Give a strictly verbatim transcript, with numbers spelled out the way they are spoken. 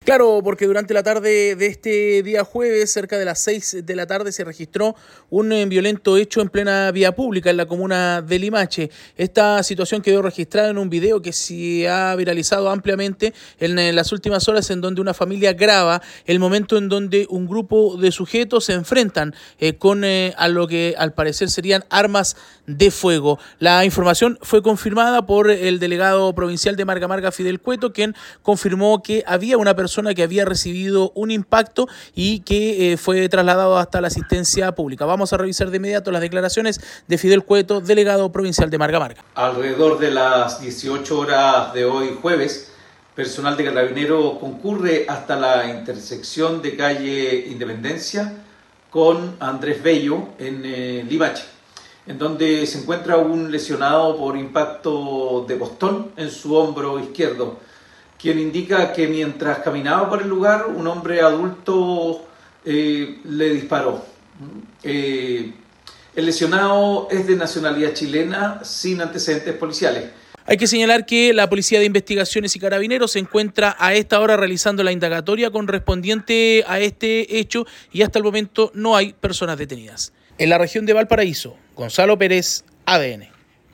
Claro, porque durante la tarde de este día jueves, cerca de las seis de la tarde, se registró un eh, violento hecho en plena vía pública en la comuna de Limache. Esta situación quedó registrada en un video que se ha viralizado ampliamente en, en las últimas horas, en donde una familia graba el momento en donde un grupo de sujetos se enfrentan eh, con eh, a lo que al parecer serían armas de fuego. La información fue confirmada por el delegado provincial de Marga Marga, Fidel Cueto, quien confirmó que había una persona que había recibido un impacto y que eh, fue trasladado hasta la asistencia pública. Vamos a revisar de inmediato las declaraciones de Fidel Cueto, delegado provincial de Marga Marga. Alrededor de las dieciocho horas de hoy jueves, personal de Carabineros concurre hasta la intersección de calle Independencia con Andrés Bello en eh, Limache, en donde se encuentra un lesionado por impacto de postón en su hombro izquierdo, quien indica que mientras caminaba por el lugar, un hombre adulto eh, le disparó. Eh, el lesionado es de nacionalidad chilena, sin antecedentes policiales. Hay que señalar que la Policía de Investigaciones y Carabineros se encuentra a esta hora realizando la indagatoria correspondiente a este hecho y hasta el momento no hay personas detenidas. En la región de Valparaíso, Gonzalo Pérez, A D N.